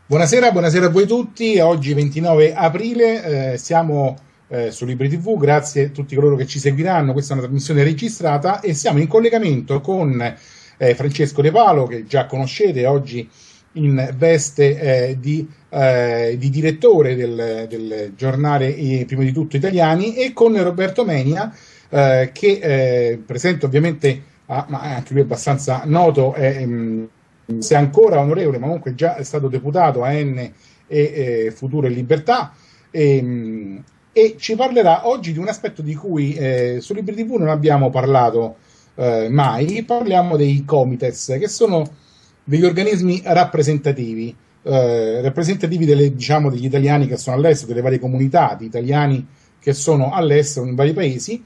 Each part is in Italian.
Buonasera, buonasera a voi tutti. Oggi 29 aprile, siamo su Libri TV, grazie a tutti coloro che ci seguiranno. Questa è una trasmissione registrata e siamo in collegamento con Francesco De Palo, che già conoscete, oggi in veste di direttore del giornale Prima di tutto Italiani, e con Roberto Menia, che presenta ovviamente, ma anche lui è abbastanza noto, se ancora onorevole, ma comunque già è stato deputato a N e Futuro e Libertà, e ci parlerà oggi di un aspetto di cui su Libri TV non abbiamo parlato mai. Parliamo dei comites, che sono degli organismi rappresentativi diciamo, degli italiani che sono all'estero, delle varie comunità di italiani che sono all'estero in vari paesi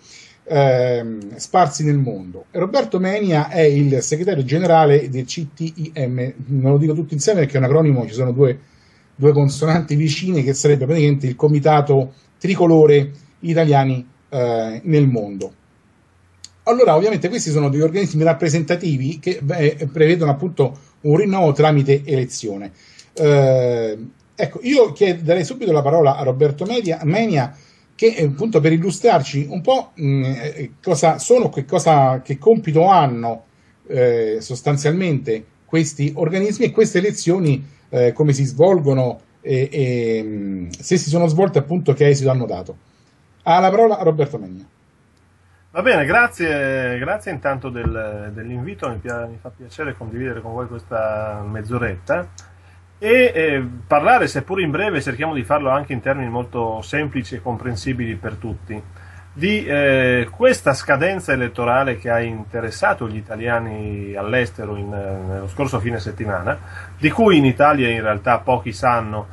sparsi nel mondo. Roberto Menia è il segretario generale del CTIM, non lo dico tutto insieme perché è un acronimo, ci sono due consonanti vicine, che sarebbe praticamente il Comitato Tricolore Italiani nel mondo. Allora, ovviamente questi sono degli organismi rappresentativi che prevedono appunto un rinnovo tramite elezione. Ecco, io darei subito la parola a Roberto Menia, che appunto per illustrarci un po' cosa sono, che compito hanno sostanzialmente questi organismi, e queste elezioni come si svolgono, e se si sono svolte, appunto, che esito hanno dato. Ha la parola a Roberto Menia. Va bene, grazie intanto dell'invito, mi fa piacere condividere con voi questa mezz'oretta e parlare, seppur in breve, cerchiamo di farlo anche in termini molto semplici e comprensibili per tutti, di questa scadenza elettorale che ha interessato gli italiani all'estero nello scorso fine settimana, di cui in Italia in realtà pochi sanno,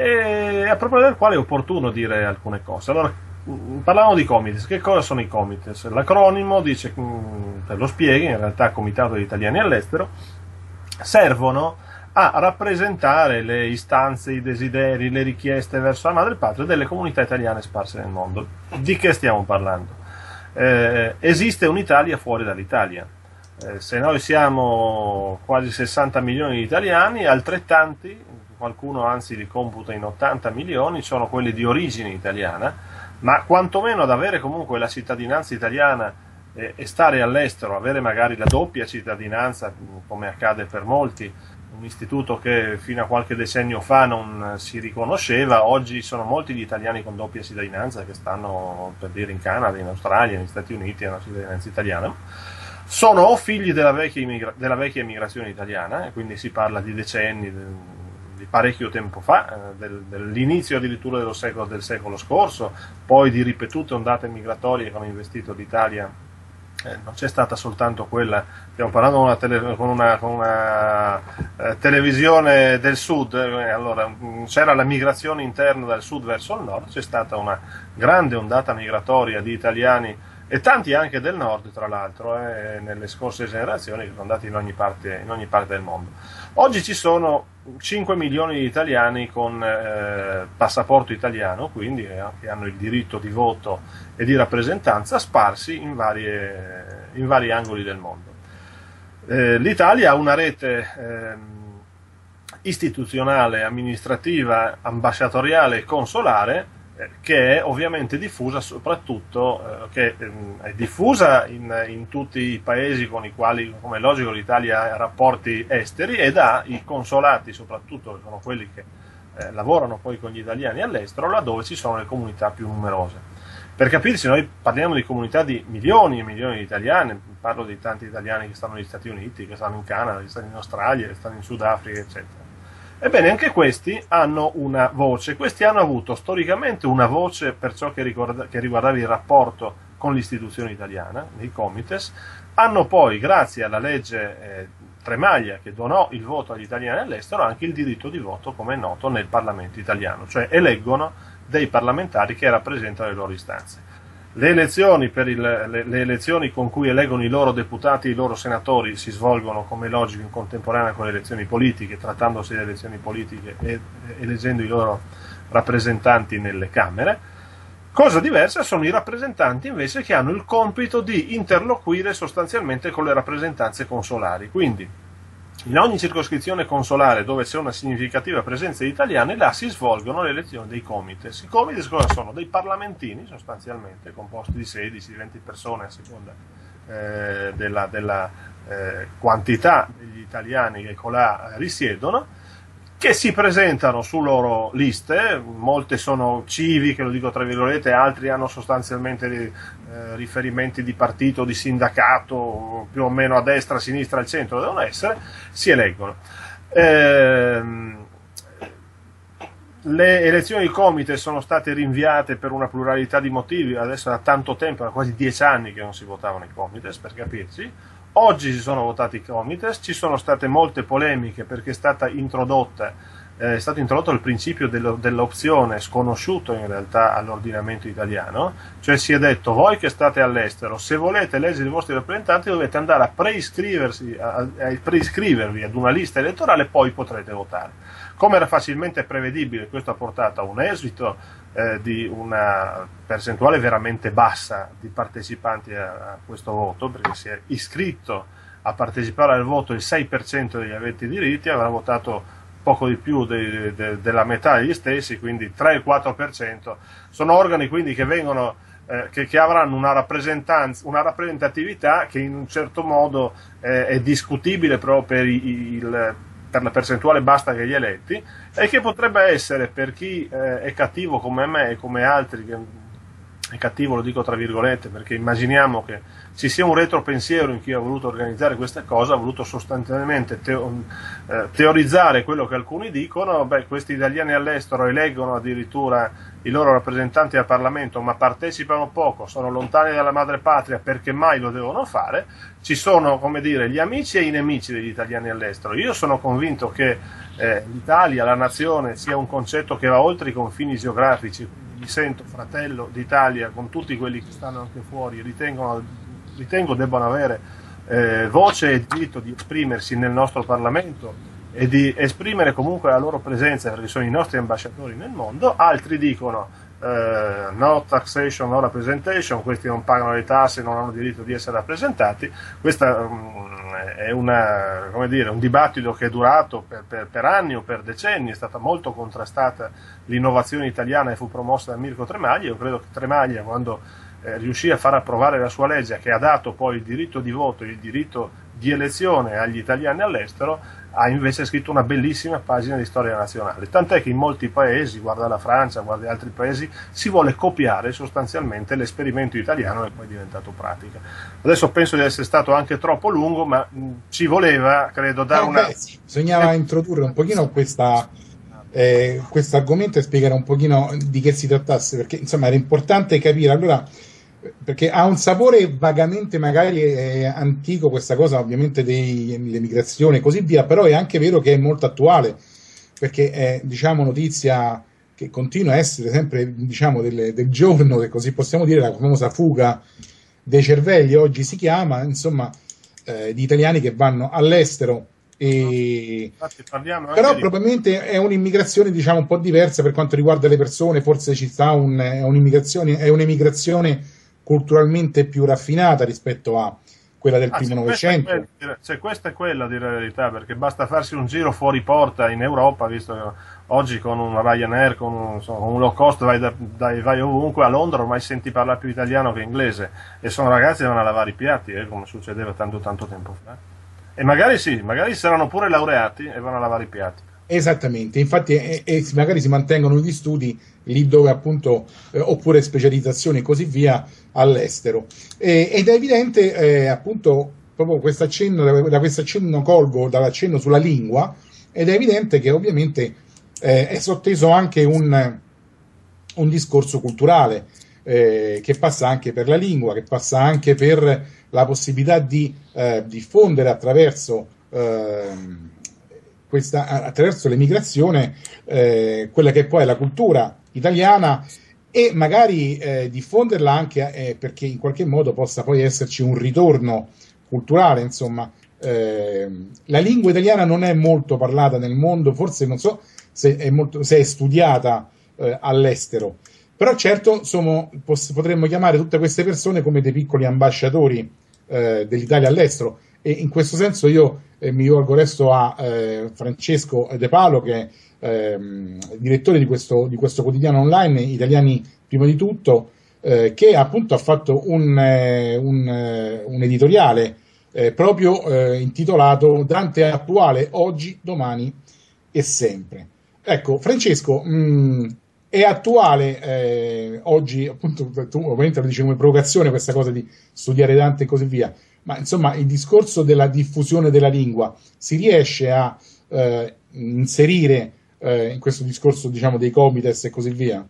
e a proposito del quale è opportuno dire alcune cose. Allora, parlavamo di comites. Che cosa sono i comites? L'acronimo dice, te lo spieghi, in realtà Comitato degli Italiani all'estero, servono a rappresentare le istanze, i desideri, le richieste verso la madrepatria delle comunità italiane sparse nel mondo. Di che stiamo parlando? Esiste un'Italia fuori dall'Italia. Se noi siamo quasi 60 milioni di italiani, altrettanti, qualcuno anzi li computa in 80 milioni, sono quelli di origine italiana, ma quantomeno ad avere comunque la cittadinanza italiana e stare all'estero, avere magari la doppia cittadinanza, come accade per molti, un istituto che fino a qualche decennio fa non si riconosceva. Oggi sono molti gli italiani con doppia cittadinanza che stanno, per dire, in Canada, in Australia, negli Stati Uniti, hanno la cittadinanza italiana. Sono o figli della vecchia immigrazione italiana, e quindi si parla di decenni, di parecchio tempo fa, dell'inizio addirittura del secolo scorso, poi di ripetute ondate migratorie che hanno investito l'Italia. Non c'è stata soltanto quella, stiamo parlando con una televisione del sud, allora c'era la migrazione interna dal sud verso il nord, c'è stata una grande ondata migratoria di italiani, e tanti anche del nord, tra l'altro, nelle scorse generazioni, che sono andati in ogni parte del mondo. Oggi ci sono 5 milioni di italiani con passaporto italiano, quindi che hanno il diritto di voto e di rappresentanza, sparsi in vari angoli del mondo. L'Italia ha una rete istituzionale, amministrativa, ambasciatoriale e consolare, che è ovviamente diffusa soprattutto, che è diffusa in tutti i paesi con i quali, come è logico, l'Italia ha rapporti esteri, ed ha i consolati, soprattutto, che sono quelli che lavorano poi con gli italiani all'estero, laddove ci sono le comunità più numerose. Per capirci, noi parliamo di comunità di milioni e milioni di italiani, parlo di tanti italiani che stanno negli Stati Uniti, che stanno in Canada, che stanno in Australia, che stanno in Sudafrica, eccetera. Ebbene, anche questi hanno una voce, questi hanno avuto storicamente una voce per ciò che riguardava il rapporto con l'istituzione italiana, nei comites, hanno poi, grazie alla legge Tremaglia, che donò il voto agli italiani all'estero, anche il diritto di voto, come è noto, nel Parlamento italiano, cioè eleggono dei parlamentari che rappresentano le loro istanze. Le elezioni le elezioni con cui eleggono i loro deputati e i loro senatori si svolgono, come è logico, in contemporanea con le elezioni politiche, trattandosi di elezioni politiche, e eleggendo i loro rappresentanti nelle Camere. Cosa diversa sono i rappresentanti invece che hanno il compito di interloquire sostanzialmente con le rappresentanze consolari, quindi In ogni circoscrizione consolare dove c'è una significativa presenza di italiani, là si svolgono le elezioni dei comites. I comites cosa sono? Dei parlamentini sostanzialmente, composti di 16-20 persone a seconda della quantità degli italiani che colà risiedono, che si presentano su loro liste. Molte sono civiche, lo dico tra virgolette, altri hanno sostanzialmente riferimenti di partito, di sindacato, più o meno a destra, a sinistra, al centro devono essere, si eleggono. Le elezioni di Comites sono state rinviate per una pluralità di motivi, adesso da tanto tempo, da quasi 10 anni che non si votavano i Comites, per capirci. Oggi si sono votati i Comites, ci sono state molte polemiche perché è stato introdotto il principio dell'opzione, sconosciuto in realtà all'ordinamento italiano, cioè si è detto: voi che state all'estero, se volete eleggere i vostri rappresentanti dovete andare a preiscrivervi ad una lista elettorale, poi potrete votare. Come era facilmente prevedibile, questo ha portato a un esito di una percentuale veramente bassa di partecipanti a questo voto, perché si è iscritto a partecipare al voto il 6% degli aventi diritti, avrà votato poco di più della metà degli stessi, quindi 3-4%. Sono organi quindi che vengono che avranno una rappresentatività che in un certo modo è discutibile proprio per la percentuale bassa degli eletti, e che potrebbe essere, per chi è cattivo come me e come altri, che è cattivo lo dico tra virgolette, perché immaginiamo che ci sia un retropensiero in chi ha voluto organizzare questa cosa, ha voluto sostanzialmente teorizzare quello che alcuni dicono: questi italiani all'estero eleggono addirittura i loro rappresentanti al Parlamento, ma partecipano poco, sono lontani dalla madrepatria, perché mai lo devono fare? Ci sono, come dire, gli amici e i nemici degli italiani all'estero. Io sono convinto che l'Italia, la nazione, sia un concetto che va oltre i confini geografici. Mi sento fratello d'Italia con tutti quelli che stanno anche fuori, ritengo debbano avere voce e diritto di esprimersi nel nostro Parlamento e di esprimere comunque la loro presenza, perché sono i nostri ambasciatori nel mondo. Altri dicono no taxation, no representation, questi non pagano le tasse, non hanno diritto di essere rappresentati. Questa è un dibattito che è durato per anni o per decenni, è stata molto contrastata l'innovazione italiana e fu promossa da Mirko Tremaglia. Io credo che Tremaglia, quando riuscì a far approvare la sua legge, che ha dato poi il diritto di voto e il diritto di elezione agli italiani all'estero, ha invece scritto una bellissima pagina di storia nazionale, tant'è che in molti paesi, guarda la Francia, guarda altri paesi, si vuole copiare sostanzialmente l'esperimento italiano, e poi è diventato pratica. Adesso penso di essere stato anche troppo lungo, ma ci voleva, credo, dare sì, bisognava introdurre un pochino questo argomento e spiegare un pochino di che si trattasse, perché insomma era importante capire. Allora, perché ha un sapore vagamente magari antico questa cosa, ovviamente, delle migrazioni e così via, però è anche vero che è molto attuale, perché è, diciamo, notizia che continua a essere sempre, diciamo, del giorno, che così possiamo dire, la famosa fuga dei cervelli, oggi si chiama, insomma, di italiani che vanno all'estero. Però probabilmente è un'immigrazione, diciamo, un po' diversa per quanto riguarda le persone. Forse ci sta un'immigrazione culturalmente più raffinata rispetto a quella del primo Novecento. Questa è quella, a dire la verità, perché basta farsi un giro fuori porta in Europa, visto che oggi con un Ryanair, con un low cost vai ovunque. A Londra ormai senti parlare più italiano che inglese, e sono ragazzi che vanno a lavare i piatti, come succedeva tanto tempo fa, e magari saranno pure laureati e vanno a lavare i piatti. Esattamente, infatti magari si mantengono gli studi lì dove, appunto, oppure specializzazioni e così via, all'estero, ed è evidente, appunto, proprio questo accenno, da questo accenno colgo dall'accenno sulla lingua, ed è evidente che ovviamente è sotteso anche un discorso culturale che passa anche per la lingua, che passa anche per la possibilità di diffondere attraverso l'emigrazione quella che poi è la cultura italiana, e magari diffonderla anche perché in qualche modo possa poi esserci un ritorno culturale. Insomma, la lingua italiana non è molto parlata nel mondo, forse non so se è studiata all'estero, però certo potremmo chiamare tutte queste persone come dei piccoli ambasciatori dell'Italia all'estero, e in questo senso io mi rivolgo adesso a Francesco De Palo, che è direttore di questo quotidiano online, Italiani Prima di Tutto, che appunto ha fatto un editoriale proprio intitolato Dante attuale, oggi, domani e sempre. Ecco, Francesco, è attuale oggi, appunto, tu ovviamente lo dici come provocazione questa cosa di studiare Dante e così via, ma insomma il discorso della diffusione della lingua si riesce a inserire in questo discorso, diciamo, dei comites e così via?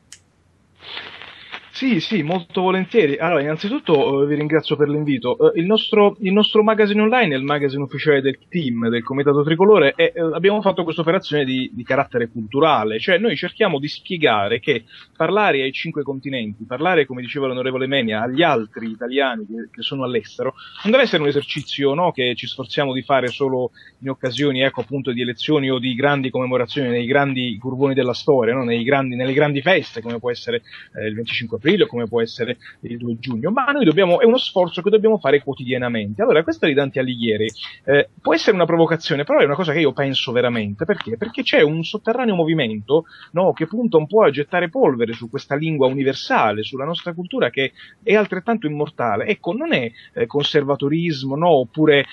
Sì, molto volentieri. Allora, innanzitutto vi ringrazio per l'invito. Il nostro magazine online è il magazine ufficiale del team, del Comitato Tricolore, e abbiamo fatto questa operazione di carattere culturale, cioè noi cerchiamo di spiegare che parlare ai 5 continenti, parlare, come diceva l'onorevole Menia, agli altri italiani che sono all'estero, non deve essere un esercizio, no, che ci sforziamo di fare solo in occasioni, ecco, appunto, di elezioni o di grandi commemorazioni, nei grandi curvoni della storia, no? Nelle grandi feste, come può essere il 25 aprile, come può essere il 2 giugno, ma noi è uno sforzo che dobbiamo fare quotidianamente. Allora, questa di Dante Alighieri può essere una provocazione, però è una cosa che io penso veramente, perché c'è un sotterraneo movimento, no, che punta un po' a gettare polvere su questa lingua universale, sulla nostra cultura, che è altrettanto immortale. Ecco, non è conservatorismo, no, oppure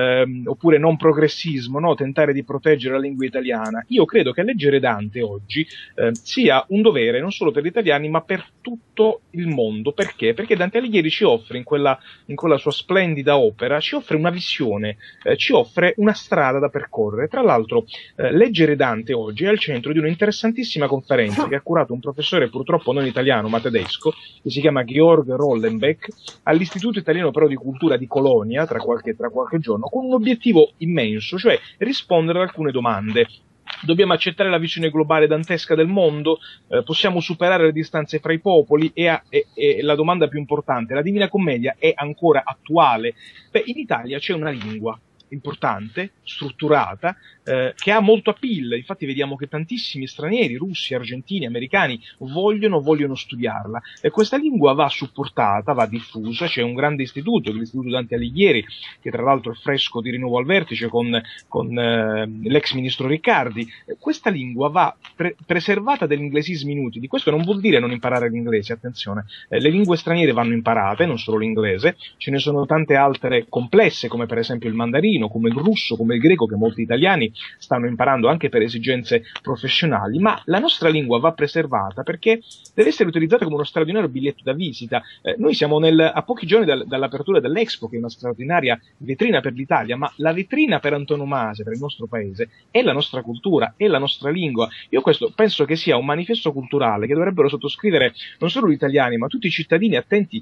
non progressismo, no, tentare di proteggere la lingua italiana. Io credo che leggere Dante oggi sia un dovere non solo per gli italiani, ma per tutto il mondo. Perché? Perché Dante Alighieri ci offre, in quella sua splendida opera, ci offre una visione, ci offre una strada da percorrere. Tra l'altro, leggere Dante oggi è al centro di un'interessantissima conferenza che ha curato un professore, purtroppo non italiano ma tedesco, che si chiama Georg Rollenbeck, all'Istituto Italiano però di Cultura di Colonia, tra qualche giorno, con un obiettivo immenso, cioè rispondere ad alcune domande. Dobbiamo accettare la visione globale dantesca del mondo? Possiamo superare le distanze fra i popoli? E la domanda più importante, la Divina Commedia è ancora attuale? Beh, in Italia c'è una lingua importante, strutturata, che ha molto appeal. Infatti vediamo che tantissimi stranieri, russi, argentini, americani, vogliono studiarla, e questa lingua va supportata, va diffusa. C'è un grande istituto, l'Istituto Dante Alighieri, che tra l'altro è fresco di rinnovo al vertice con l'ex ministro Riccardi. Questa lingua va preservata dagli inglesismi inutili. Questo non vuol dire non imparare l'inglese, attenzione, le lingue straniere vanno imparate, non solo l'inglese, ce ne sono tante altre complesse, come per esempio il mandarino, come il russo, come il greco, che molti italiani stanno imparando anche per esigenze professionali. Ma la nostra lingua va preservata perché deve essere utilizzata come uno straordinario biglietto da visita. Noi siamo a pochi giorni dall'apertura dell'Expo, che è una straordinaria vetrina per l'Italia, ma la vetrina per antonomasia per il nostro paese è la nostra cultura, è la nostra lingua. Io questo penso che sia un manifesto culturale che dovrebbero sottoscrivere non solo gli italiani, ma tutti i cittadini attenti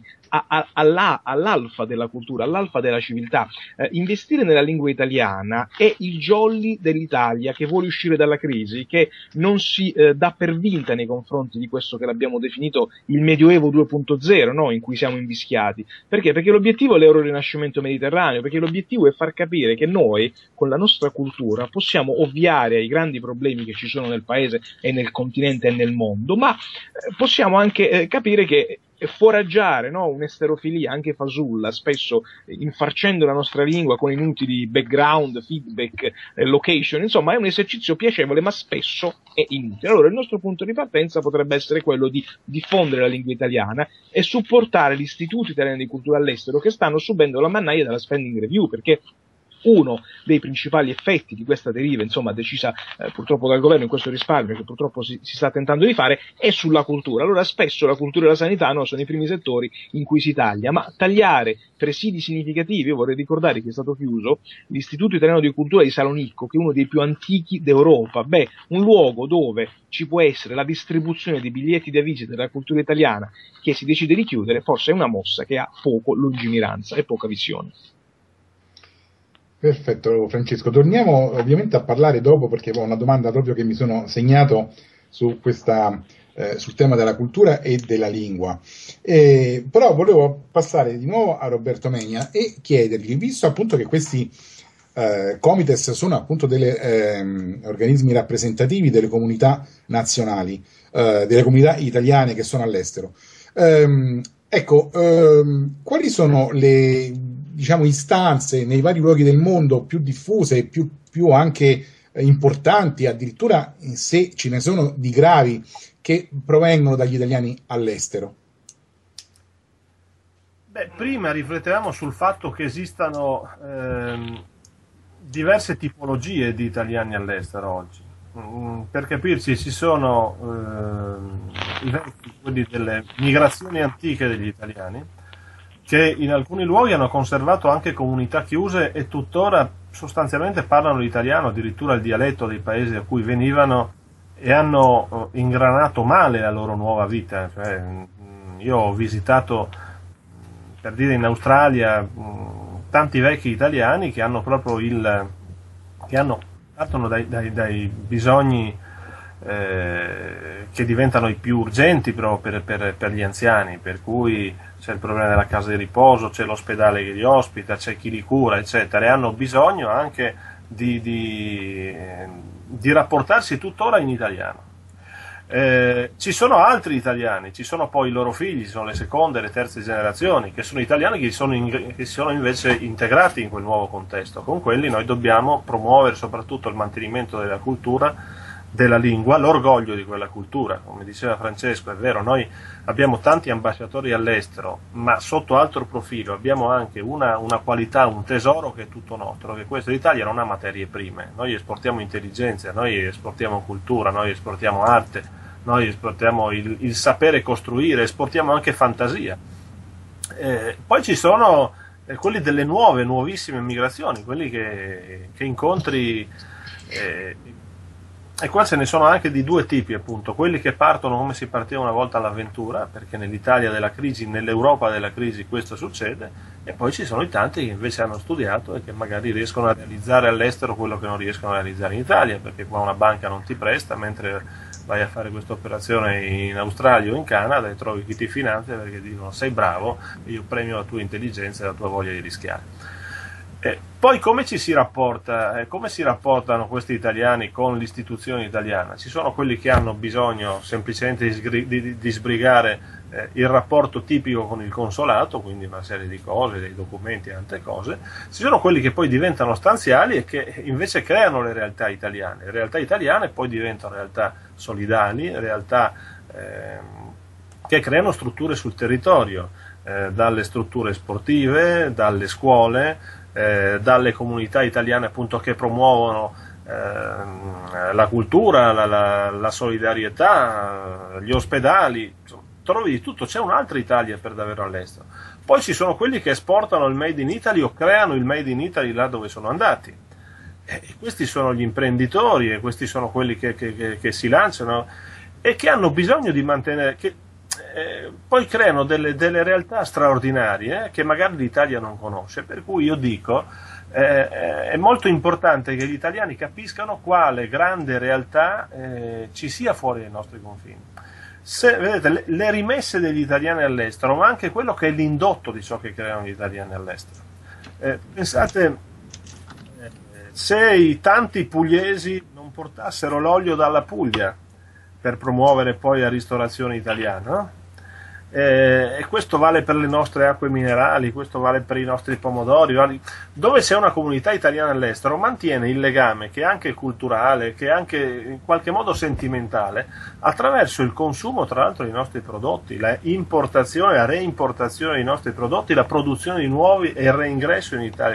all'alfa della cultura, all'alfa della civiltà. Investire nella lingua italiana è il jolly dell'Italia che vuole uscire dalla crisi, che non si dà per vinta nei confronti di questo che l'abbiamo definito il Medioevo 2.0, no? In cui siamo invischiati. Perché? Perché l'obiettivo è l'eurorinascimento mediterraneo, perché l'obiettivo è far capire che noi, con la nostra cultura, possiamo ovviare ai grandi problemi che ci sono nel paese e nel continente e nel mondo, ma possiamo anche capire che foraggiare, no, un'esterofilia anche fasulla, spesso infarcendo la nostra lingua con inutili background, feedback, location, insomma è un esercizio piacevole ma spesso è inutile. Allora il nostro punto di partenza potrebbe essere quello di diffondere la lingua italiana e supportare gli istituti italiani di cultura all'estero che stanno subendo la mannaia della spending review, perché uno dei principali effetti di questa deriva, insomma, decisa purtroppo dal governo in questo risparmio che purtroppo si sta tentando di fare, è sulla cultura. Allora spesso la cultura e la sanità, no, sono i primi settori in cui si taglia, ma tagliare presidi significativi. Io vorrei ricordare che è stato chiuso l'Istituto Italiano di Cultura di Salonicco, che è uno dei più antichi d'Europa. Beh, un luogo dove ci può essere la distribuzione di biglietti da visita della cultura italiana che si decide di chiudere, forse è una mossa che ha poco lungimiranza e poca visione. Perfetto Francesco, torniamo ovviamente a parlare dopo, perché ho una domanda proprio che mi sono segnato su sul tema della cultura e della lingua, però volevo passare di nuovo a Roberto Menia e chiedergli, visto appunto che questi comites sono appunto degli organismi rappresentativi delle comunità nazionali, delle comunità italiane che sono all'estero, quali sono diciamo, istanze nei vari luoghi del mondo più diffuse e più anche importanti, addirittura se ce ne sono di gravi, che provengono dagli italiani all'estero? Beh, prima riflettevamo sul fatto che esistano diverse tipologie di italiani all'estero oggi. Per capirci, ci sono i vecchi, quelli delle migrazioni antiche degli italiani, che in alcuni luoghi hanno conservato anche comunità chiuse e tuttora sostanzialmente parlano l'italiano, addirittura il dialetto dei paesi a cui venivano, e hanno ingranato male la loro nuova vita. Cioè, io ho visitato, per dire, in Australia tanti vecchi italiani che hanno proprio partono dai bisogni che diventano i più urgenti proprio per gli anziani, per cui c'è il problema della casa di riposo, c'è l'ospedale che li ospita, c'è chi li cura, eccetera, e hanno bisogno anche di rapportarsi tuttora in italiano. Ci sono altri italiani, ci sono poi i loro figli, sono le seconde e le terze generazioni, che sono italiani che sono invece integrati in quel nuovo contesto. Con quelli noi dobbiamo promuovere soprattutto il mantenimento della cultura, della lingua, l'orgoglio di quella cultura. Come diceva Francesco, è vero, noi abbiamo tanti ambasciatori all'estero, ma sotto altro profilo abbiamo anche una qualità, un tesoro che è tutto nostro, che questo l'Italia non ha materie prime. Noi esportiamo intelligenza, noi esportiamo cultura, noi esportiamo arte, noi esportiamo il sapere costruire, esportiamo anche fantasia. Poi ci sono quelli delle nuovissime migrazioni, quelli che incontri, e qua ce ne sono anche di due tipi, appunto, quelli che partono come si partiva una volta all'avventura, perché nell'Italia della crisi, nell'Europa della crisi questo succede, e poi ci sono i tanti che invece hanno studiato e che magari riescono a realizzare all'estero quello che non riescono a realizzare in Italia, perché qua una banca non ti presta, mentre vai a fare questa operazione in Australia o in Canada e trovi chi ti finanzia perché dicono sei bravo, io premio la tua intelligenza e la tua voglia di rischiare. Poi come ci si rapporta, come si rapportano questi italiani con l'istituzione italiana? Ci sono quelli che hanno bisogno semplicemente di sbrigare il rapporto tipico con il consolato, quindi una serie di cose, dei documenti e altre cose. Ci sono quelli che poi diventano stanziali e che invece creano le realtà italiane. Le realtà italiane poi diventano realtà solidali, realtà che creano strutture sul territorio, dalle strutture sportive, dalle scuole, dalle comunità italiane appunto che promuovono la cultura, la solidarietà, gli ospedali, insomma, trovi di tutto, c'è un'altra Italia per davvero all'estero. Poi ci sono quelli che esportano il Made in Italy o creano il Made in Italy là dove sono andati, e questi sono gli imprenditori, e questi sono quelli che si lanciano e che hanno bisogno di mantenere, poi creano delle realtà straordinarie che magari l'Italia non conosce, per cui io dico è molto importante che gli italiani capiscano quale grande realtà ci sia fuori dai nostri confini. Vedete, le rimesse degli italiani all'estero, ma anche quello che è l'indotto di ciò che creano gli italiani all'estero. Pensate, se i tanti pugliesi non portassero l'olio dalla Puglia per promuovere poi la ristorazione italiana, e questo vale per le nostre acque minerali, questo vale per i nostri pomodori, dove c'è una comunità italiana all'estero mantiene il legame che è anche culturale, che è anche in qualche modo sentimentale, attraverso il consumo tra l'altro dei nostri prodotti, la importazione, la reimportazione dei nostri prodotti, la produzione di nuovi e il reingresso in Italia.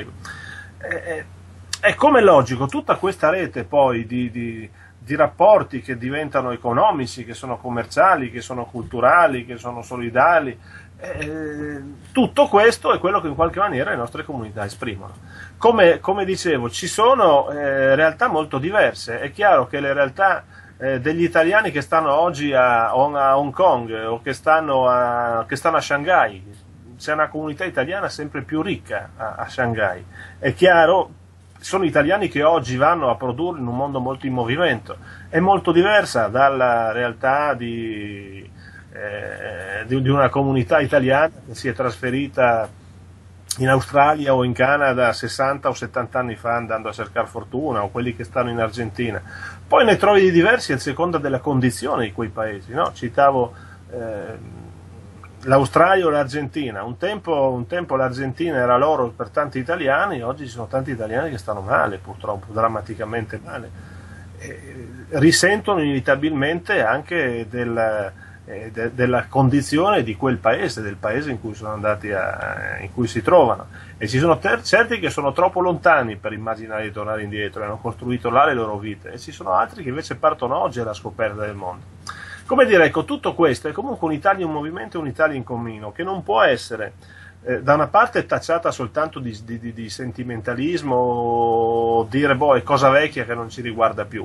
È come logico tutta questa rete poi di rapporti che diventano economici, che sono commerciali, che sono culturali, che sono solidali, tutto questo è quello che in qualche maniera le nostre comunità esprimono. Come dicevo, ci sono realtà molto diverse. È chiaro che le realtà degli italiani che stanno oggi a Hong Kong o che stanno a Shanghai, c'è una comunità italiana sempre più ricca a Shanghai, è chiaro. Sono italiani che oggi vanno a produrre in un mondo molto in movimento, è molto diversa dalla realtà di una comunità italiana che si è trasferita in Australia o in Canada 60 o 70 anni fa andando a cercare fortuna, o quelli che stanno in Argentina. Poi ne trovi di diversi a seconda della condizione di quei paesi, no? Citavo l'Australia o l'Argentina. Un tempo l'Argentina era l'oro per tanti italiani, oggi ci sono tanti italiani che stanno male, purtroppo, drammaticamente male. Risentono inevitabilmente anche della condizione di quel paese, del paese in cui sono andati in cui si trovano, e ci sono certi che sono troppo lontani per immaginare di tornare indietro, hanno costruito là le loro vite, e ci sono altri che invece partono oggi alla scoperta del mondo. Come dire, ecco, tutto questo è comunque un'Italia in movimento, un'Italia in cammino, che non può essere da una parte tacciata soltanto di sentimentalismo, o dire è cosa vecchia che non ci riguarda più,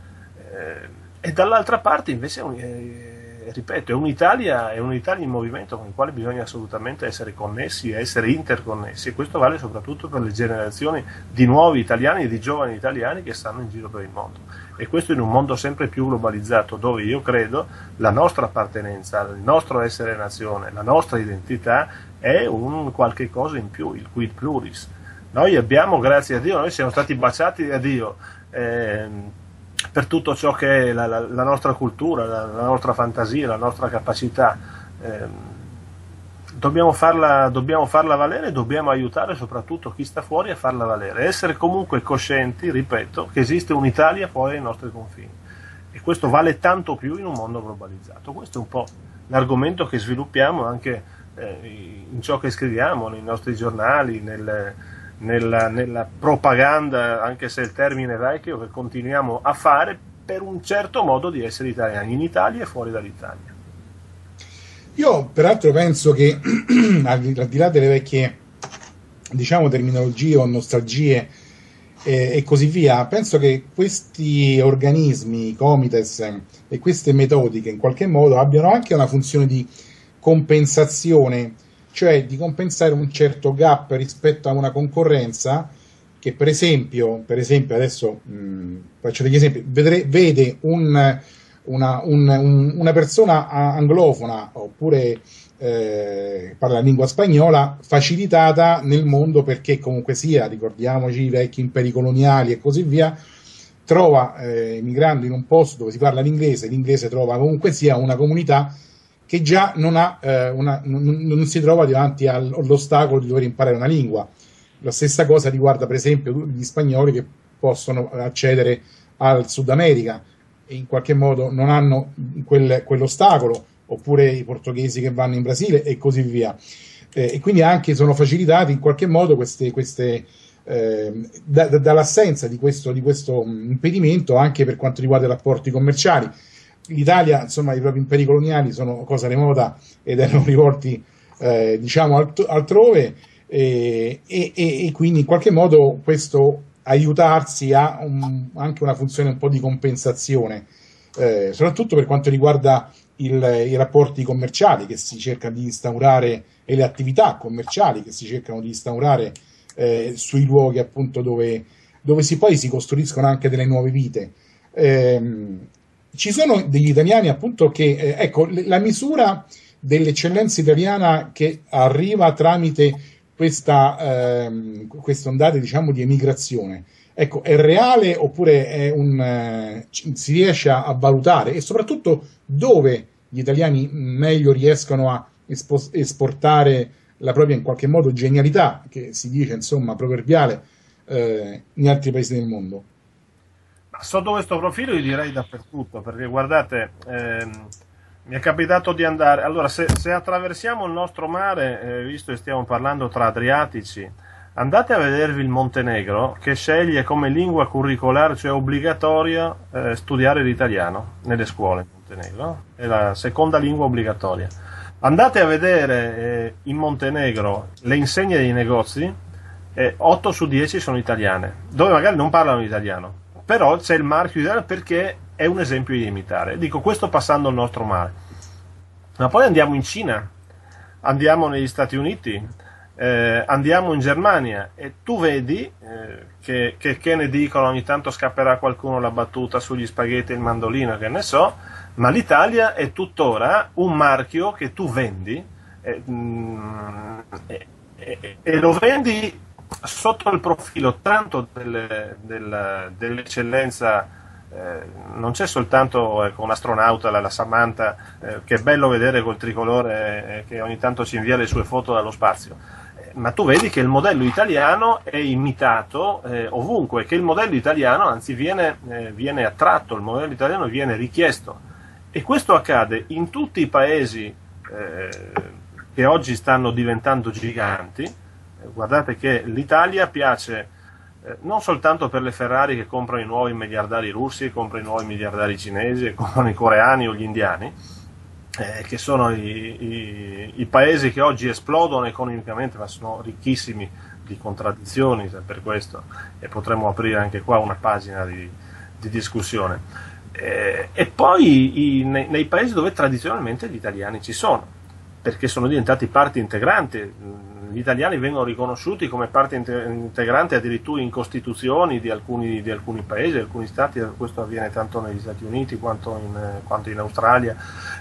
e dall'altra parte invece ripeto, è un'Italia in movimento con il quale bisogna assolutamente essere connessi e essere interconnessi, e questo vale soprattutto per le generazioni di nuovi italiani e di giovani italiani che stanno in giro per il mondo, e questo in un mondo sempre più globalizzato, dove io credo la nostra appartenenza, il nostro essere nazione, la nostra identità è un qualche cosa in più, il quid pluris. Noi abbiamo, grazie a Dio, noi siamo stati baciati da Dio per tutto ciò che è la nostra cultura, la nostra fantasia, la nostra capacità. Dobbiamo farla valere, dobbiamo aiutare soprattutto chi sta fuori a farla valere, essere comunque coscienti, ripeto, che esiste un'Italia fuori dai nostri confini, e questo vale tanto più in un mondo globalizzato. Questo è un po' l'argomento che sviluppiamo anche in ciò che scriviamo nei nostri giornali, nella propaganda, anche se il termine è vecchio, che continuiamo a fare per un certo modo di essere italiani in Italia e fuori dall'Italia. Io peraltro penso che al di là delle vecchie, diciamo, terminologie o nostalgie e così via, penso che questi organismi, Comites e queste metodiche in qualche modo abbiano anche una funzione di compensazione, cioè di compensare un certo gap rispetto a una concorrenza che per esempio adesso faccio degli esempi, vede una persona anglofona oppure parla la lingua spagnola facilitata nel mondo, perché comunque sia, ricordiamoci i vecchi imperi coloniali e così via, trova emigrando in un posto dove si parla l'inglese trova comunque sia una comunità che già non si trova davanti all'ostacolo di dover imparare una lingua. La stessa cosa riguarda per esempio gli spagnoli che possono accedere al Sud America e in qualche modo non hanno quell'ostacolo, oppure i portoghesi che vanno in Brasile e così via. E quindi anche sono facilitati in qualche modo dall'assenza di questo impedimento anche per quanto riguarda i rapporti commerciali. L'Italia, insomma, i propri imperi coloniali sono cosa remota ed erano rivolti diciamo altrove, e quindi in qualche modo questo aiutarsi ha anche una funzione un po' di compensazione, soprattutto per quanto riguarda i rapporti commerciali che si cerca di instaurare e le attività commerciali che si cercano di instaurare sui luoghi appunto dove poi si costruiscono anche delle nuove vite. Ci sono degli italiani appunto che ecco, la misura dell'eccellenza italiana che arriva tramite queste ondate, diciamo, di emigrazione, ecco, è reale oppure si riesce a valutare, e soprattutto dove gli italiani meglio riescono a esportare la propria in qualche modo genialità, che si dice insomma proverbiale, in altri paesi del mondo? Sotto questo profilo io direi dappertutto, perché guardate, mi è capitato di andare, allora se attraversiamo il nostro mare, visto che stiamo parlando tra adriatici, andate a vedervi il Montenegro, che sceglie come lingua curricolare, cioè obbligatoria, studiare l'italiano nelle scuole in Montenegro, è la seconda lingua obbligatoria. Andate a vedere in Montenegro le insegne dei negozi, 8 su 10 sono italiane, dove magari non parlano l'italiano, però c'è il marchio italiano perché è un esempio da imitare. Dico, questo passando il nostro mare. Ma poi andiamo in Cina, andiamo negli Stati Uniti, andiamo in Germania, e tu vedi che ne dicono, ogni tanto scapperà qualcuno la battuta sugli spaghetti e il mandolino, che ne so, ma l'Italia è tuttora un marchio che tu vendi e lo vendi sotto il profilo tanto dell'eccellenza non c'è soltanto un astronauta, la Samantha, che è bello vedere col tricolore che ogni tanto ci invia le sue foto dallo spazio, ma tu vedi che il modello italiano è imitato ovunque, che il modello italiano anzi viene attratto, il modello italiano viene richiesto, e questo accade in tutti i paesi che oggi stanno diventando giganti. Guardate che l'Italia piace non soltanto per le Ferrari che comprano i nuovi miliardari russi, comprano i nuovi miliardari cinesi, comprano i coreani o gli indiani, che sono i paesi che oggi esplodono economicamente, ma sono ricchissimi di contraddizioni, per questo, e potremmo aprire anche qua una pagina di discussione. E poi nei paesi dove tradizionalmente gli italiani ci sono, perché sono diventati parte integrante. Gli italiani vengono riconosciuti come parte integrante addirittura in costituzioni di alcuni paesi, alcuni stati. Questo avviene tanto negli Stati Uniti quanto in Australia.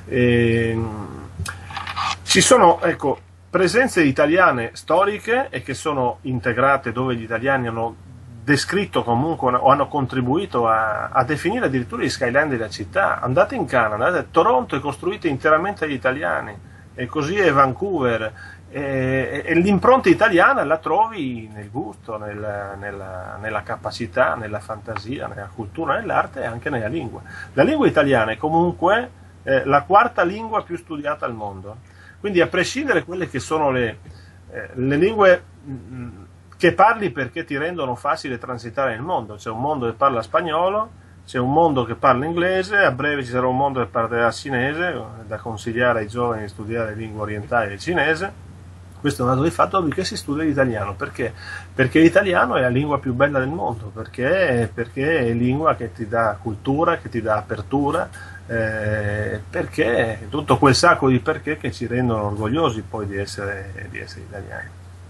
Ci sono, presenze italiane storiche e che sono integrate, dove gli italiani hanno descritto comunque o hanno contribuito a definire addirittura gli skyline della città. Andate in Canada, andate a Toronto, è costruita interamente dagli italiani, e così è Vancouver. E l'impronta italiana la trovi nel gusto, nella capacità, nella fantasia, nella cultura, nell'arte e anche nella lingua. La lingua italiana è comunque la quarta lingua più studiata al mondo, quindi a prescindere da quelle che sono le lingue che parli perché ti rendono facile transitare nel mondo. C'è un mondo che parla spagnolo, c'è un mondo che parla inglese, a breve ci sarà un mondo che parlerà cinese, da consigliare ai giovani di studiare lingua orientale e cinese. Questo è un dato di fatto, perché si studia l'italiano. Perché? Perché l'italiano è la lingua più bella del mondo, perché è lingua che ti dà cultura, che ti dà apertura, perché tutto quel sacco di perché che ci rendono orgogliosi poi di essere italiani.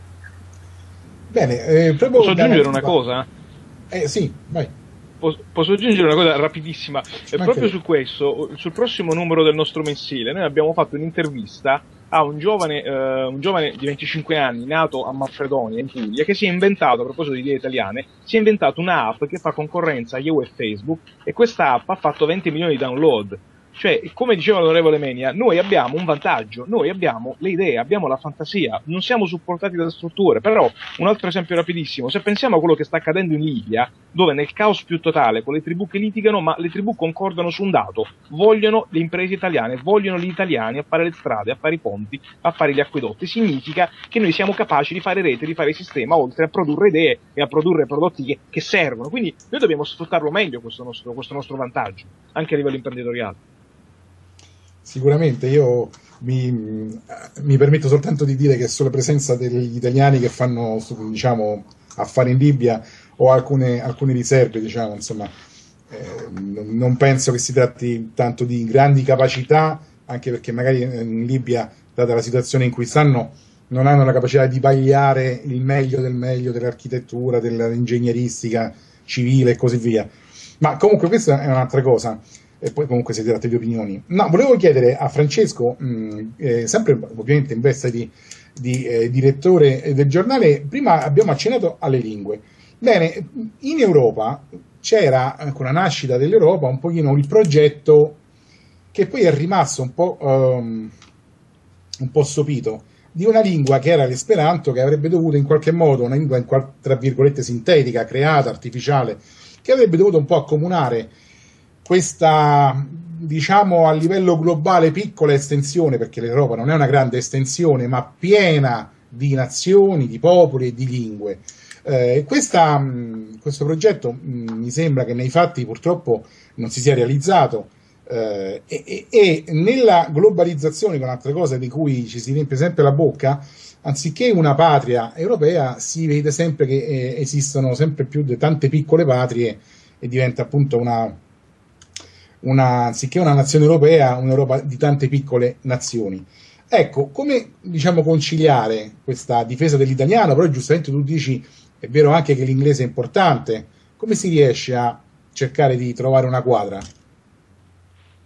Bene, posso aggiungere una cosa? Sì, vai. Posso aggiungere una cosa rapidissima? Proprio su questo, sul prossimo numero del nostro mensile, noi abbiamo fatto un'intervista a un giovane di 25 anni, nato a Manfredonia, in Puglia, che si è inventato, a proposito di idee italiane, si è inventato un'app che fa concorrenza a Yahoo e Facebook, e questa app ha fatto 20 milioni di download. Cioè, come diceva l'onorevole Menia, noi abbiamo un vantaggio, noi abbiamo le idee, abbiamo la fantasia, non siamo supportati da strutture. Però, un altro esempio rapidissimo, se pensiamo a quello che sta accadendo in Libia, dove nel caos più totale, con le tribù che litigano, ma le tribù concordano su un dato: vogliono le imprese italiane, vogliono gli italiani a fare le strade, a fare i ponti, a fare gli acquedotti. Significa che noi siamo capaci di fare rete, di fare sistema, oltre a produrre idee e a produrre prodotti che servono. Quindi noi dobbiamo sfruttarlo meglio, questo nostro vantaggio, anche a livello imprenditoriale. Sicuramente. Io mi permetto soltanto di dire che sulla presenza degli italiani che fanno, diciamo, affari in Libia ho alcune riserve, diciamo, insomma, non penso che si tratti tanto di grandi capacità, anche perché magari in Libia, data la situazione in cui stanno, non hanno la capacità di vagliare il meglio del meglio dell'architettura, dell'ingegneristica civile e così via. Ma comunque questa è un'altra cosa. E poi comunque si tratta di opinioni. No, volevo chiedere a Francesco, sempre ovviamente in veste di direttore del giornale, prima abbiamo accennato alle lingue. Bene, in Europa c'era, con la nascita dell'Europa, un pochino il progetto che poi è rimasto un po' sopito, di una lingua che era l'Esperanto, che avrebbe dovuto in qualche modo, una lingua tra virgolette sintetica, creata, artificiale, che avrebbe dovuto un po' accomunare questa, diciamo, a livello globale piccola estensione, perché l'Europa non è una grande estensione, ma piena di nazioni, di popoli e di lingue. Questo progetto mi sembra che nei fatti purtroppo non si sia realizzato, e nella globalizzazione, con altre cose di cui ci si riempie sempre la bocca, anziché una patria europea si vede sempre che esistono sempre più tante piccole patrie, e diventa appunto anziché una nazione europea, un'Europa di tante piccole nazioni. Ecco, come, diciamo, conciliare questa difesa dell'italiano? Però giustamente tu dici, è vero anche che l'inglese è importante, come si riesce a cercare di trovare una quadra?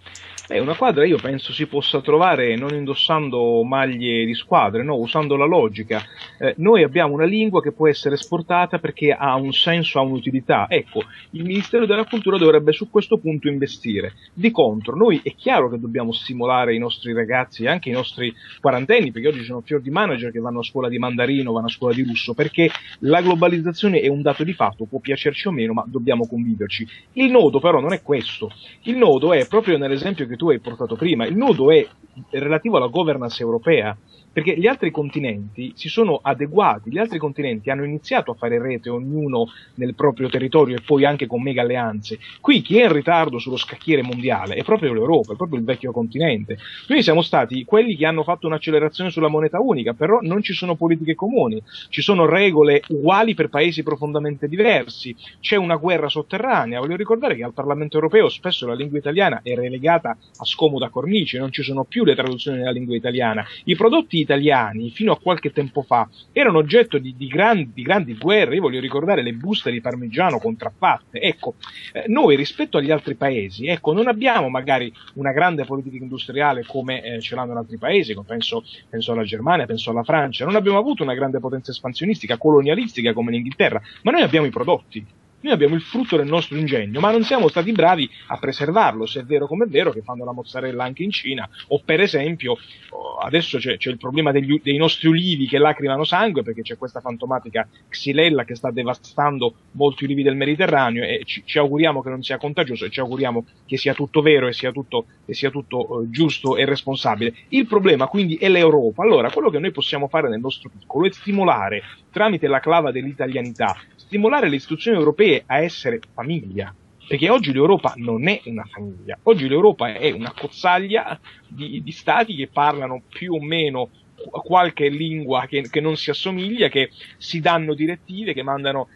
Una quadra io penso si possa trovare non indossando maglie di squadre, no, usando la logica. Noi abbiamo una lingua che può essere esportata perché ha un senso, ha un'utilità. Ecco, il Ministero della Cultura dovrebbe su questo punto investire. Di contro, noi è chiaro che dobbiamo stimolare i nostri ragazzi e anche i nostri quarantenni, perché oggi ci sono fior di manager che vanno a scuola di mandarino, vanno a scuola di russo, perché la globalizzazione è un dato di fatto, può piacerci o meno, ma dobbiamo conviverci. Il nodo però non è questo. Il nodo è proprio nell'esempio che tu hai portato prima, il nodo è relativo alla governance europea, perché gli altri continenti si sono adeguati, gli altri continenti hanno iniziato a fare rete ognuno nel proprio territorio e poi anche con mega alleanze. Qui chi è in ritardo sullo scacchiere mondiale è proprio l'Europa, è proprio il vecchio continente. Noi siamo stati quelli che hanno fatto un'accelerazione sulla moneta unica, però non ci sono politiche comuni, ci sono regole uguali per paesi profondamente diversi, c'è una guerra sotterranea. Voglio ricordare che al Parlamento europeo spesso la lingua italiana è relegata a scomoda cornice, non ci sono più le traduzioni nella lingua italiana. I prodotti italiani fino a qualche tempo fa erano oggetto di grandi guerre. Io voglio ricordare le buste di parmigiano contraffatte. Ecco, noi rispetto agli altri paesi, non abbiamo magari una grande politica industriale come ce l'hanno in altri paesi, penso alla Germania, penso alla Francia, non abbiamo avuto una grande potenza espansionistica, colonialistica come l'Inghilterra, ma noi abbiamo i prodotti. Noi abbiamo il frutto del nostro ingegno, ma non siamo stati bravi a preservarlo, se è vero come è vero che fanno la mozzarella anche in Cina, o per esempio adesso c'è il problema dei nostri ulivi che lacrimano sangue, perché c'è questa fantomatica xylella che sta devastando molti ulivi del Mediterraneo, e ci auguriamo che non sia contagioso e ci auguriamo che sia tutto vero e sia tutto giusto e responsabile. Il problema quindi è l'Europa. Allora, quello che noi possiamo fare nel nostro piccolo è stimolare, tramite la clava dell'italianità, stimolare le istituzioni europee a essere famiglia, perché oggi l'Europa non è una famiglia, oggi l'Europa è una cozzaglia di stati che parlano più o meno qualche lingua che non si assomiglia, che si danno direttive, che mandano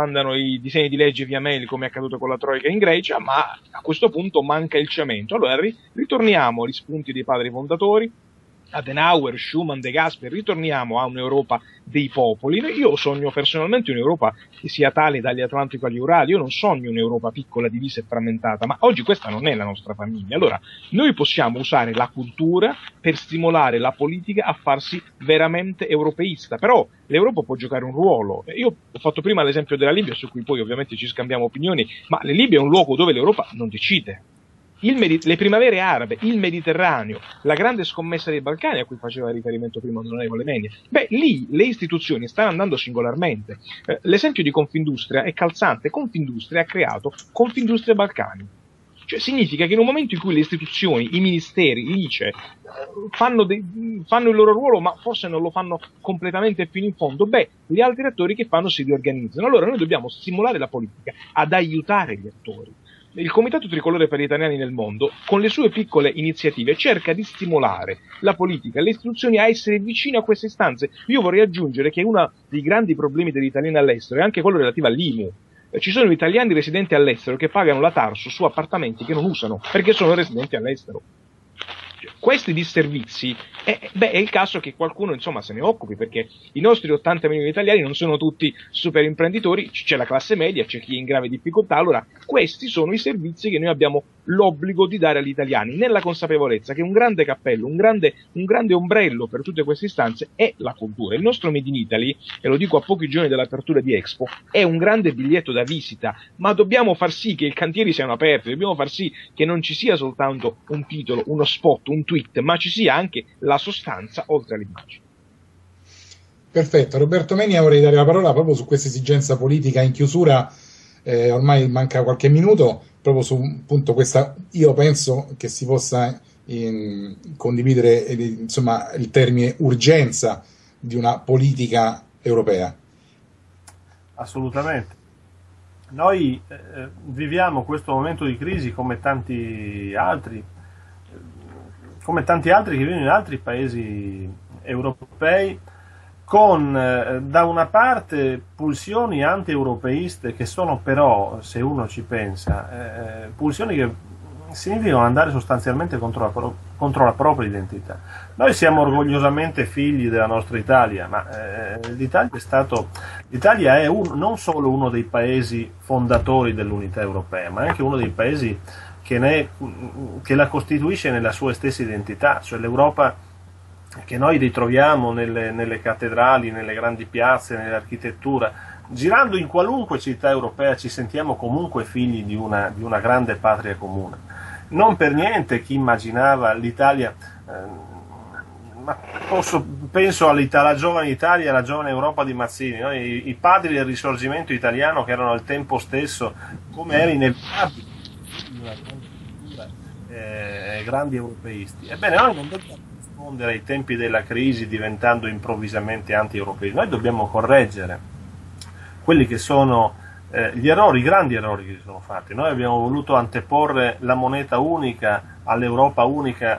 i disegni di legge via mail, come è accaduto con la Troika in Grecia, ma a questo punto manca il cemento. Allora ritorniamo agli spunti dei padri fondatori, Adenauer, Schuman, De Gasperi, ritorniamo a un'Europa dei popoli. Io sogno personalmente un'Europa che sia tale dall'Atlantico agli Urali, io non sogno un'Europa piccola, divisa e frammentata, ma oggi questa non è la nostra famiglia. Allora, noi possiamo usare la cultura per stimolare la politica a farsi veramente europeista, però l'Europa può giocare un ruolo. Io ho fatto prima l'esempio della Libia, su cui poi ovviamente ci scambiamo opinioni, ma la Libia è un luogo dove l'Europa non decide. Le primavere arabe, il Mediterraneo, la grande scommessa dei Balcani a cui faceva riferimento prima l'onorevole Menia, lì le istituzioni stanno andando singolarmente. L'esempio di Confindustria è calzante. Confindustria ha creato Confindustria Balcani. Cioè significa che in un momento in cui le istituzioni, i ministeri, l'ICE fanno il loro ruolo, ma forse non lo fanno completamente fino in fondo, gli altri attori che fanno si riorganizzano. Allora noi dobbiamo stimolare la politica ad aiutare gli attori. Il Comitato Tricolore per gli Italiani nel Mondo, con le sue piccole iniziative, cerca di stimolare la politica e le istituzioni a essere vicine a queste istanze. Io vorrei aggiungere che uno dei grandi problemi degli italiani all'estero è anche quello relativo all'IMU. Ci sono italiani residenti all'estero che pagano la TARSU su appartamenti che non usano, perché sono residenti all'estero. Questi disservizi è il caso che qualcuno se ne occupi, perché i nostri 80 milioni di italiani non sono tutti super imprenditori, c'è la classe media, c'è chi è in grave difficoltà. Allora questi sono i servizi che noi abbiamo l'obbligo di dare agli italiani, nella consapevolezza che un grande cappello, un grande ombrello per tutte queste istanze è la cultura. Il nostro Made in Italy, e lo dico a pochi giorni dall'apertura di Expo, è un grande biglietto da visita, ma dobbiamo far sì che i cantieri siano aperti, dobbiamo far sì che non ci sia soltanto un titolo, uno spot, un tweet, ma ci sia anche la sostanza oltre all'immagine. Perfetto, Roberto Menia, vorrei dare la parola proprio su questa esigenza politica in chiusura, ormai manca qualche minuto, proprio su appunto questa, io penso che si possa condividere il termine urgenza di una politica europea. Assolutamente. Noi viviamo questo momento di crisi come tanti altri che vivono in altri paesi europei, con da una parte pulsioni anti-europeiste che sono però, se uno ci pensa, pulsioni che significano andare sostanzialmente contro la propria identità. Noi siamo orgogliosamente figli della nostra Italia, ma l'Italia è non solo uno dei paesi fondatori dell'unità europea, ma anche uno dei paesi che la costituisce nella sua stessa identità, cioè l'Europa che noi ritroviamo nelle cattedrali, nelle grandi piazze, nell'architettura. Girando in qualunque città europea ci sentiamo comunque figli di una grande patria comune. Non per niente chi immaginava l'Italia, ma penso alla giovane Italia, alla giovane Europa di Mazzini, no? I padri del risorgimento italiano che erano al tempo stesso, come era inevitabile, una grande cultura, grandi europeisti. Ebbene, noi non dobbiamo rispondere ai tempi della crisi diventando improvvisamente anti-europei, noi dobbiamo correggere quelli che sono gli errori, i grandi errori che si sono fatti. Noi abbiamo voluto anteporre la moneta unica all'Europa unica,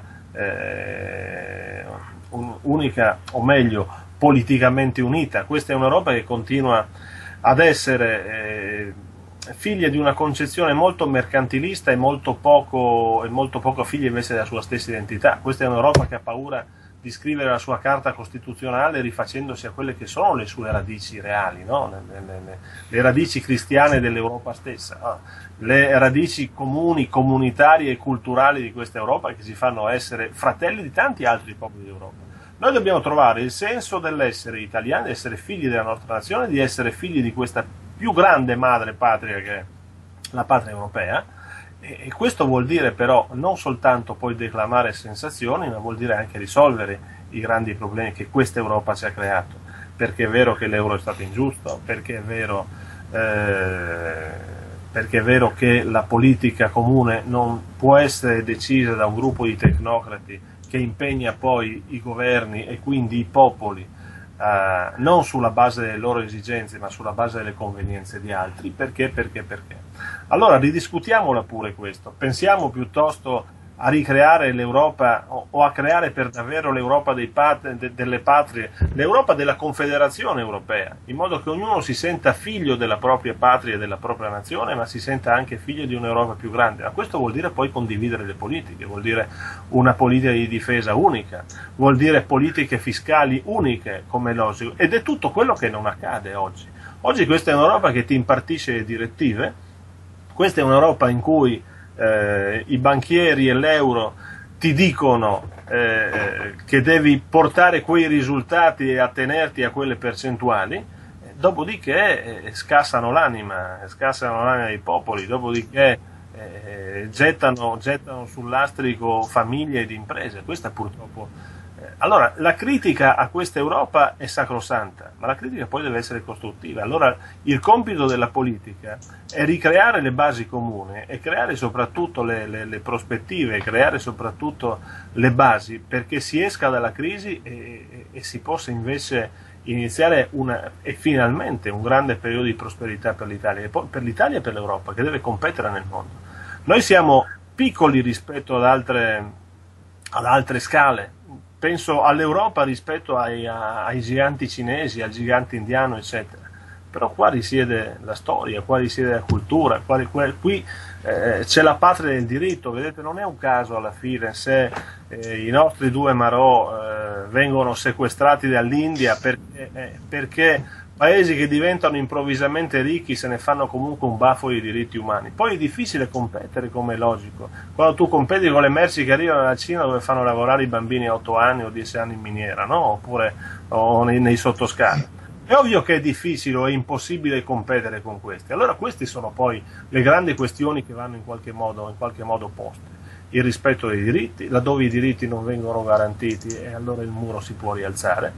unica, o meglio, politicamente unita. Questa è un'Europa che continua ad essere figlia di una concezione molto mercantilista e molto poco figlia invece della sua stessa identità. Questa è un'Europa che ha paura di scrivere la sua carta costituzionale rifacendosi a quelle che sono le sue radici reali, no? Le radici cristiane dell'Europa stessa, le radici comuni, comunitarie e culturali di questa Europa che ci fanno essere fratelli di tanti altri popoli d'Europa. Noi dobbiamo trovare il senso dell'essere italiani, di essere figli della nostra nazione, di essere figli di questa più grande madre patria che è la patria europea, e questo vuol dire però non soltanto poi declamare sensazioni, ma vuol dire anche risolvere i grandi problemi che questa Europa ci ha creato, perché è vero che l'euro è stato ingiusto, perché è vero che la politica comune non può essere decisa da un gruppo di tecnocrati che impegna poi i governi e quindi i popoli non sulla base delle loro esigenze ma sulla base delle convenienze di altri. Perché? Allora ridiscutiamola pure questo, pensiamo piuttosto a ricreare l'Europa o a creare per davvero l'Europa delle patrie, l'Europa della Confederazione Europea, in modo che ognuno si senta figlio della propria patria e della propria nazione, ma si senta anche figlio di un'Europa più grande. Ma questo vuol dire poi condividere le politiche, vuol dire una politica di difesa unica, vuol dire politiche fiscali uniche come logico, ed è tutto quello che non accade oggi. Oggi questa è un'Europa che ti impartisce le direttive, questa è un'Europa in cui i banchieri e l'euro ti dicono che devi portare quei risultati e attenerti a quelle percentuali, dopodiché scassano l'anima dei popoli, dopodiché gettano sul lastrico famiglie ed imprese. Questa purtroppo. Allora, la critica a questa Europa è sacrosanta, ma la critica poi deve essere costruttiva. Allora, il compito della politica è ricreare le basi comuni e creare soprattutto le prospettive, creare soprattutto le basi perché si esca dalla crisi e si possa invece iniziare finalmente un grande periodo di prosperità per l'Italia e per l'Europa che deve competere nel mondo. Noi siamo piccoli rispetto ad altre scale. Penso all'Europa rispetto ai giganti cinesi, al gigante indiano, eccetera. Però qua risiede la storia, qua risiede la cultura, qui c'è la patria del diritto. Vedete, non è un caso alla fine se i nostri due marò vengono sequestrati dall'India perché paesi che diventano improvvisamente ricchi se ne fanno comunque un baffo di diritti umani. Poi è difficile competere, come è logico, quando tu competi con le merci che arrivano dalla Cina dove fanno lavorare i bambini a 8 anni o 10 anni in miniera, no? Oppure nei sottoscala. È ovvio che è difficile o è impossibile competere con questi. Allora queste sono poi le grandi questioni che vanno in qualche modo poste. Il rispetto dei diritti, laddove i diritti non vengono garantiti, e allora il muro si può rialzare.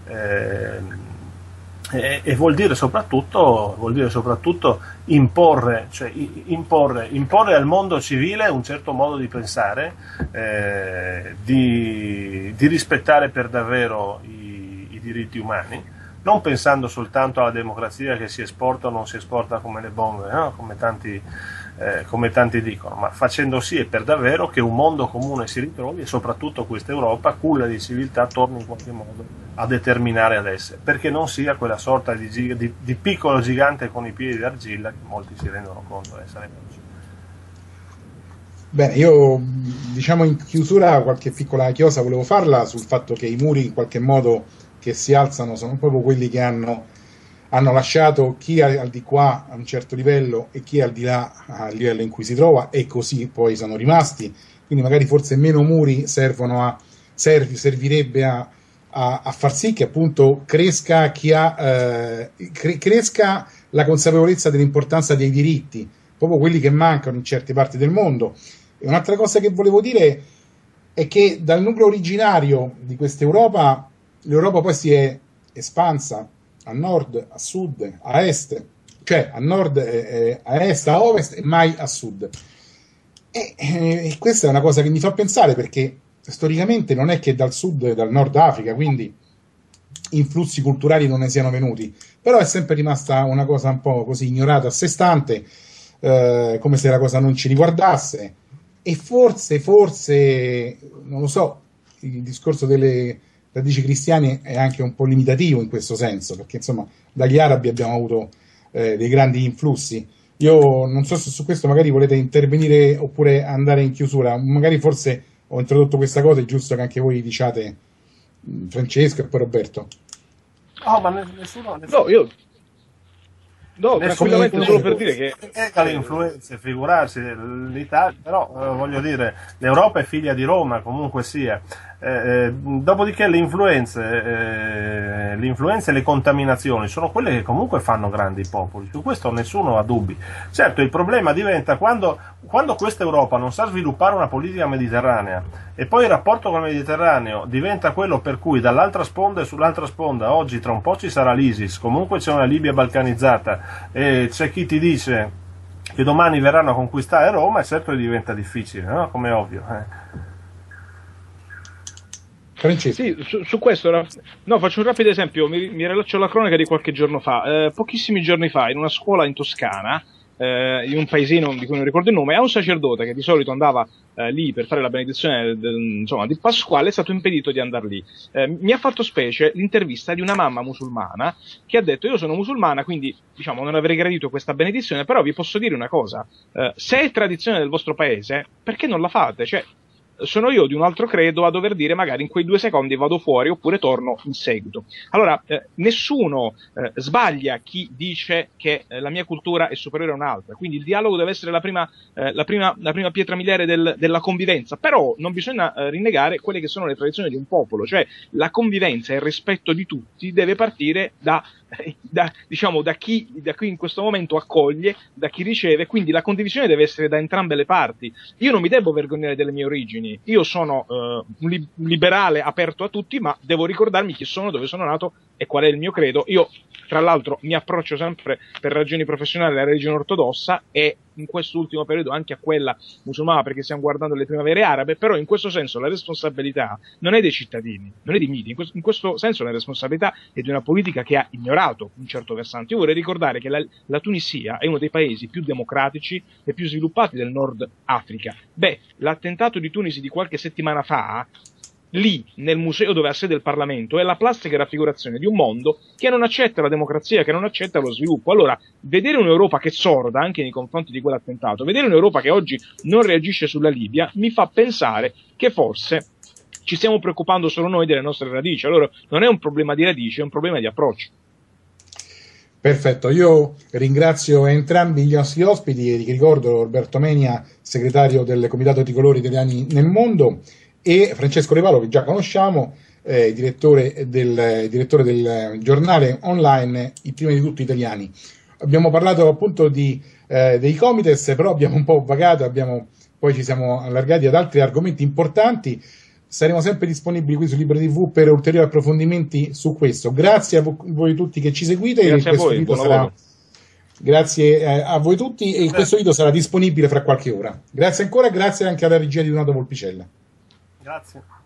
E vuol dire soprattutto imporre al mondo civile un certo modo di pensare, di rispettare per davvero i diritti umani, non pensando soltanto alla democrazia che si esporta o non si esporta come le bombe, no? come tanti dicono, ma facendo sì e per davvero che un mondo comune si ritrovi e soprattutto questa Europa, culla di civiltà, torni in qualche modo a determinare ad essere, perché non sia quella sorta di piccolo gigante con i piedi d'argilla che molti si rendono conto di essere oggi. Bene, io diciamo in chiusura qualche piccola chiosa volevo farla sul fatto che i muri in qualche modo che si alzano sono proprio quelli che hanno hanno lasciato chi è al di qua a un certo livello e chi è al di là al livello in cui si trova, e così poi sono rimasti. Quindi magari forse meno muri servirebbe a far sì che appunto cresca cresca la consapevolezza dell'importanza dei diritti, proprio quelli che mancano in certe parti del mondo. E un'altra cosa che volevo dire è che dal nucleo originario di questa Europa, l'Europa poi si è espansa a nord, a sud, a est, cioè a nord, a est, a ovest e mai a sud. E questa è una cosa che mi fa pensare, perché storicamente non è che dal sud, dal Nord Africa, quindi influssi culturali non ne siano venuti, però è sempre rimasta una cosa un po' così ignorata a sé stante, come se la cosa non ci riguardasse. E forse, non lo so, il discorso delle radici cristiane è anche un po' limitativo in questo senso, perché insomma dagli arabi abbiamo avuto dei grandi influssi. Io non so se su questo magari volete intervenire oppure andare in chiusura, magari forse ho introdotto questa cosa, è giusto che anche voi diciate, Francesco e poi Roberto. Oh, ma nessuno... No, tranquillamente, solo per dire che le influenze, figurarsi l'Italia, però voglio dire, l'Europa è figlia di Roma, comunque sia. Dopodiché le influenze e le contaminazioni sono quelle che comunque fanno grandi popoli, su questo nessuno ha dubbi. Certo, il problema diventa quando questa Europa non sa sviluppare una politica mediterranea e poi il rapporto con il Mediterraneo diventa quello per cui dall'altra sponda e sull'altra sponda oggi tra un po' ci sarà l'ISIS, comunque c'è una Libia balcanizzata e c'è chi ti dice che domani verranno a conquistare Roma, e certo diventa difficile, no? Come è ovvio. Sì, su questo faccio un rapido esempio, mi rilaccio alla cronaca di qualche giorno fa. Pochissimi giorni fa, in una scuola in Toscana, in un paesino di cui non ricordo il nome, a un sacerdote che di solito andava lì per fare la benedizione di Pasquale è stato impedito di andare lì. Mi ha fatto specie l'intervista di una mamma musulmana che ha detto: io sono musulmana, quindi diciamo non avrei gradito questa benedizione, però vi posso dire una cosa, se è tradizione del vostro paese, perché non la fate? Cioè, sono io di un altro credo a dover dire magari in quei 2 secondi vado fuori oppure torno in seguito. Allora, nessuno sbaglia chi dice che la mia cultura è superiore a un'altra, quindi il dialogo deve essere la prima pietra miliare della convivenza, però non bisogna rinnegare quelle che sono le tradizioni di un popolo, cioè la convivenza e il rispetto di tutti deve partire da chi in questo momento accoglie, da chi riceve, quindi la condivisione deve essere da entrambe le parti. Io non mi devo vergognare delle mie origini, io sono un liberale aperto a tutti, ma devo ricordarmi chi sono, dove sono nato e qual è il mio credo. Io tra l'altro mi approccio sempre per ragioni professionali alla religione ortodossa e in questo ultimo periodo anche a quella musulmana, perché stiamo guardando le primavere arabe, però in questo senso la responsabilità non è dei cittadini, non è dei media, in questo senso la responsabilità è di una politica che ha ignorato un certo versante. Io vorrei ricordare che la Tunisia è uno dei paesi più democratici e più sviluppati del Nord Africa. L'attentato di Tunisi di qualche settimana fa, lì nel museo dove ha sede il Parlamento, è la plastica raffigurazione di un mondo che non accetta la democrazia, che non accetta lo sviluppo. Allora, vedere un'Europa che è sorda anche nei confronti di quell'attentato, vedere un'Europa che oggi non reagisce sulla Libia, mi fa pensare che forse ci stiamo preoccupando solo noi delle nostre radici. Allora, non è un problema di radici, è un problema di approccio. Perfetto, io ringrazio entrambi gli nostri ospiti, e ricordo Roberto Menia, segretario del Comitato Tricolori Italiani nel Mondo, e Francesco Revalo, che già conosciamo, direttore del giornale online I Prima di Tutto Italiani. Abbiamo parlato appunto dei Comites, però abbiamo un po' vagato, poi ci siamo allargati ad altri argomenti importanti. Saremo sempre disponibili qui su Libero TV per ulteriori approfondimenti su questo. Grazie a voi tutti che ci seguite. Grazie a voi tutti, e questo video sarà disponibile fra qualche ora. Grazie ancora, grazie anche alla regia di Donato Volpicella. Grazie.